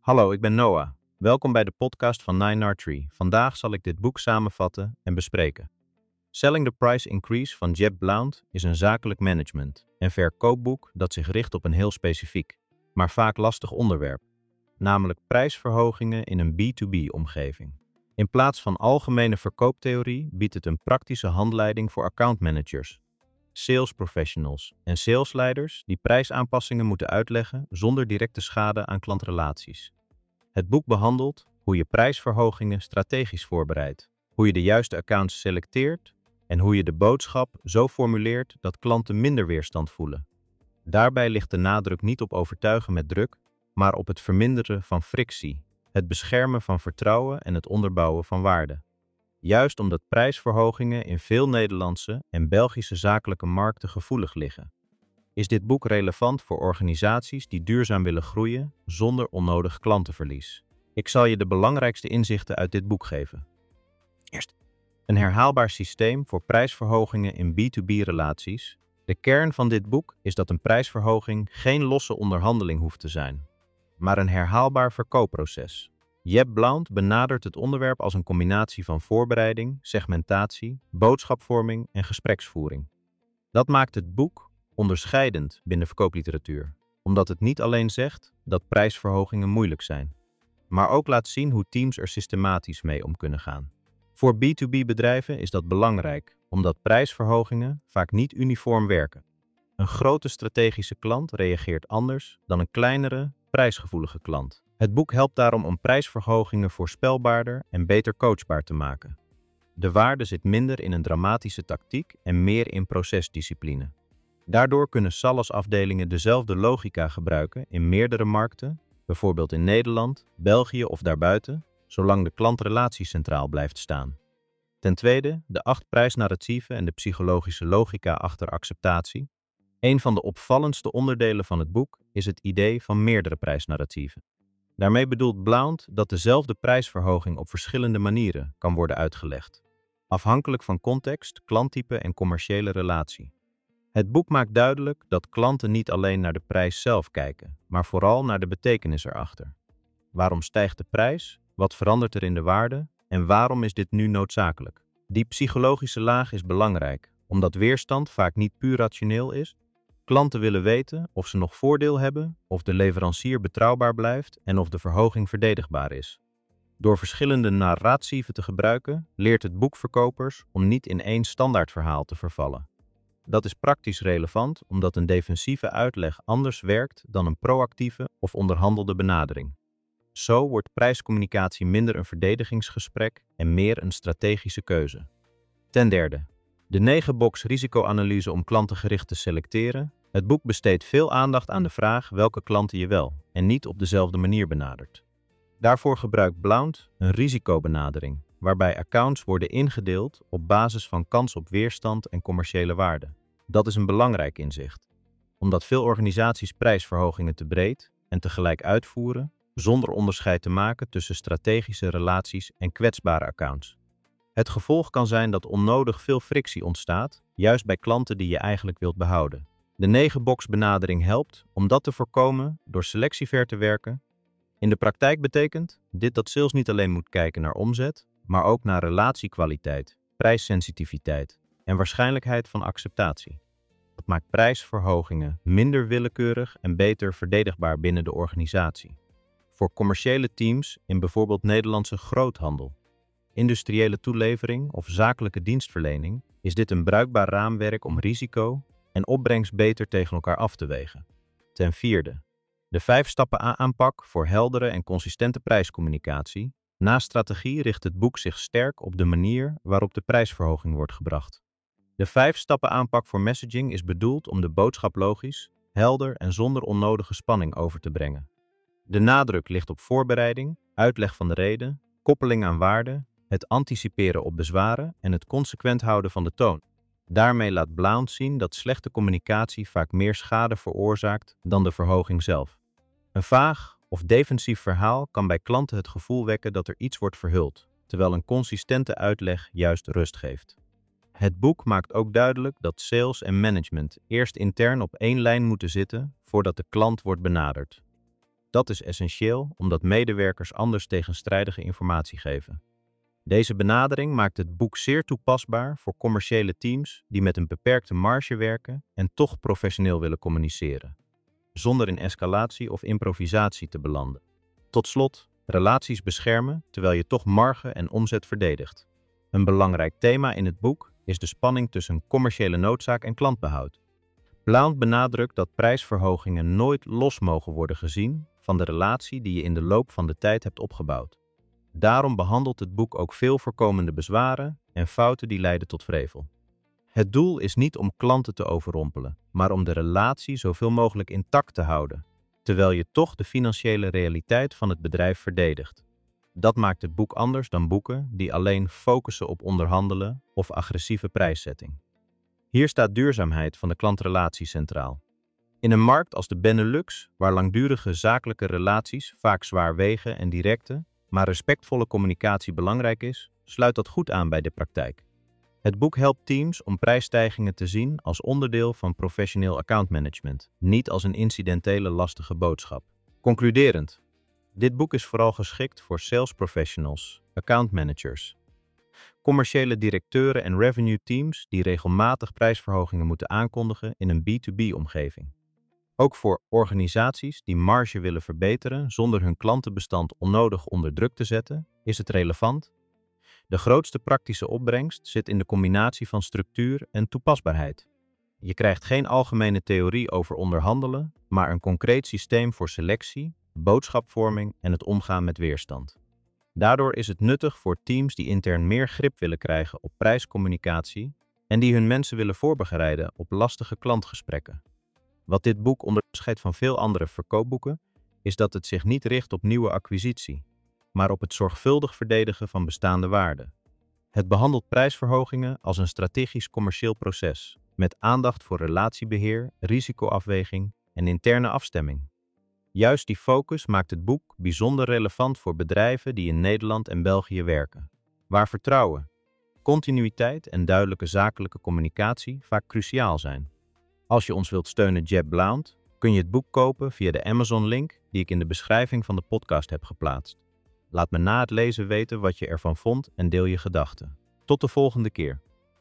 Hallo, ik ben Noah. Welkom bij de podcast van Nine Archery. Vandaag zal ik dit boek samenvatten en bespreken. Selling the Price Increase van Jeb Blount is een zakelijk management- en verkoopboek dat zich richt op een heel specifiek, maar vaak lastig onderwerp, namelijk prijsverhogingen in een B2B-omgeving. In plaats van algemene verkooptheorie biedt het een praktische handleiding voor accountmanagers, sales professionals en salesleiders die prijsaanpassingen moeten uitleggen zonder directe schade aan klantrelaties. Het boek behandelt hoe je prijsverhogingen strategisch voorbereidt, hoe je de juiste accounts selecteert en hoe je de boodschap zo formuleert dat klanten minder weerstand voelen. Daarbij ligt de nadruk niet op overtuigen met druk, maar op het verminderen van frictie, het beschermen van vertrouwen en het onderbouwen van waarde. Juist omdat prijsverhogingen in veel Nederlandse en Belgische zakelijke markten gevoelig liggen, is dit boek relevant voor organisaties die duurzaam willen groeien zonder onnodig klantenverlies. Ik zal je de belangrijkste inzichten uit dit boek geven. Eerst, een herhaalbaar systeem voor prijsverhogingen in B2B-relaties. De kern van dit boek is dat een prijsverhoging geen losse onderhandeling hoeft te zijn, maar een herhaalbaar verkoopproces. Jeb Blount benadert het onderwerp als een combinatie van voorbereiding, segmentatie, boodschapvorming en gespreksvoering. Dat maakt het boek onderscheidend binnen verkoopliteratuur, omdat het niet alleen zegt dat prijsverhogingen moeilijk zijn, maar ook laat zien hoe teams er systematisch mee om kunnen gaan. Voor B2B-bedrijven is dat belangrijk, omdat prijsverhogingen vaak niet uniform werken. Een grote strategische klant reageert anders dan een kleinere, prijsgevoelige klant. Het boek helpt daarom om prijsverhogingen voorspelbaarder en beter coachbaar te maken. De waarde zit minder in een dramatische tactiek en meer in procesdiscipline. Daardoor kunnen SALAS-afdelingen dezelfde logica gebruiken in meerdere markten, bijvoorbeeld in Nederland, België of daarbuiten, zolang de klantrelatie centraal blijft staan. Ten tweede, de 8 prijsnarratieven en de psychologische logica achter acceptatie. Een van de opvallendste onderdelen van het boek is het idee van meerdere prijsnarratieven. Daarmee bedoelt Blount dat dezelfde prijsverhoging op verschillende manieren kan worden uitgelegd, afhankelijk van context, klanttype en commerciële relatie. Het boek maakt duidelijk dat klanten niet alleen naar de prijs zelf kijken, maar vooral naar de betekenis erachter. Waarom stijgt de prijs? Wat verandert er in de waarde? En waarom is dit nu noodzakelijk? Die psychologische laag is belangrijk, omdat weerstand vaak niet puur rationeel is. Klanten willen weten of ze nog voordeel hebben, of de leverancier betrouwbaar blijft en of de verhoging verdedigbaar is. Door verschillende narratieven te gebruiken, leert het boek verkopers om niet in één standaardverhaal te vervallen. Dat is praktisch relevant omdat een defensieve uitleg anders werkt dan een proactieve of onderhandelde benadering. Zo wordt prijscommunicatie minder een verdedigingsgesprek en meer een strategische keuze. Ten derde, de 9-box risicoanalyse om klantengericht te selecteren. Het boek besteedt veel aandacht aan de vraag welke klanten je wel en niet op dezelfde manier benadert. Daarvoor gebruikt Blount een risicobenadering, waarbij accounts worden ingedeeld op basis van kans op weerstand en commerciële waarde. Dat is een belangrijk inzicht, omdat veel organisaties prijsverhogingen te breed en tegelijk uitvoeren, zonder onderscheid te maken tussen strategische relaties en kwetsbare accounts. Het gevolg kan zijn dat onnodig veel frictie ontstaat, juist bij klanten die je eigenlijk wilt behouden. De 9-box benadering helpt om dat te voorkomen door selectiever te werken. In de praktijk betekent dit dat sales niet alleen moet kijken naar omzet, maar ook naar relatiekwaliteit, prijssensitiviteit en waarschijnlijkheid van acceptatie. Dat maakt prijsverhogingen minder willekeurig en beter verdedigbaar binnen de organisatie. Voor commerciële teams in bijvoorbeeld Nederlandse groothandel, industriële toelevering of zakelijke dienstverlening is dit een bruikbaar raamwerk om risico en opbrengst beter tegen elkaar af te wegen. Ten vierde, de 5-stappen-aanpak voor heldere en consistente prijscommunicatie. Naast strategie richt het boek zich sterk op de manier waarop de prijsverhoging wordt gebracht. De 5-stappen-aanpak voor messaging is bedoeld om de boodschap logisch, helder en zonder onnodige spanning over te brengen. De nadruk ligt op voorbereiding, uitleg van de reden, koppeling aan waarde, het anticiperen op bezwaren en het consequent houden van de toon. Daarmee laat Blount zien dat slechte communicatie vaak meer schade veroorzaakt dan de verhoging zelf. Een vaag of defensief verhaal kan bij klanten het gevoel wekken dat er iets wordt verhuld, terwijl een consistente uitleg juist rust geeft. Het boek maakt ook duidelijk dat sales en management eerst intern op één lijn moeten zitten voordat de klant wordt benaderd. Dat is essentieel omdat medewerkers anders tegenstrijdige informatie geven. Deze benadering maakt het boek zeer toepasbaar voor commerciële teams die met een beperkte marge werken en toch professioneel willen communiceren, zonder in escalatie of improvisatie te belanden. Tot slot, relaties beschermen terwijl je toch marge en omzet verdedigt. Een belangrijk thema in het boek is de spanning tussen commerciële noodzaak en klantbehoud. Blount benadrukt dat prijsverhogingen nooit los mogen worden gezien van de relatie die je in de loop van de tijd hebt opgebouwd. Daarom behandelt het boek ook veel voorkomende bezwaren en fouten die leiden tot wrevel. Het doel is niet om klanten te overrompelen, maar om de relatie zoveel mogelijk intact te houden, terwijl je toch de financiële realiteit van het bedrijf verdedigt. Dat maakt het boek anders dan boeken die alleen focussen op onderhandelen of agressieve prijszetting. Hier staat duurzaamheid van de klantrelatie centraal. In een markt als de Benelux, waar langdurige zakelijke relaties vaak zwaar wegen en directe, maar respectvolle communicatie belangrijk is, sluit dat goed aan bij de praktijk. Het boek helpt teams om prijsstijgingen te zien als onderdeel van professioneel accountmanagement, niet als een incidentele lastige boodschap. Concluderend, dit boek is vooral geschikt voor sales professionals, account managers, commerciële directeuren en revenue teams die regelmatig prijsverhogingen moeten aankondigen in een B2B-omgeving. Ook voor organisaties die marge willen verbeteren zonder hun klantenbestand onnodig onder druk te zetten, is het relevant. De grootste praktische opbrengst zit in de combinatie van structuur en toepasbaarheid. Je krijgt geen algemene theorie over onderhandelen, maar een concreet systeem voor selectie, boodschapvorming en het omgaan met weerstand. Daardoor is het nuttig voor teams die intern meer grip willen krijgen op prijscommunicatie en die hun mensen willen voorbereiden op lastige klantgesprekken. Wat dit boek onderscheidt van veel andere verkoopboeken, is dat het zich niet richt op nieuwe acquisitie, maar op het zorgvuldig verdedigen van bestaande waarden. Het behandelt prijsverhogingen als een strategisch commercieel proces, met aandacht voor relatiebeheer, risicoafweging en interne afstemming. Juist die focus maakt het boek bijzonder relevant voor bedrijven die in Nederland en België werken, waar vertrouwen, continuïteit en duidelijke zakelijke communicatie vaak cruciaal zijn. Als je ons wilt steunen, Jeb Blount, kun je het boek kopen via de Amazon-link die ik in de beschrijving van de podcast heb geplaatst. Laat me na het lezen weten wat je ervan vond en deel je gedachten. Tot de volgende keer.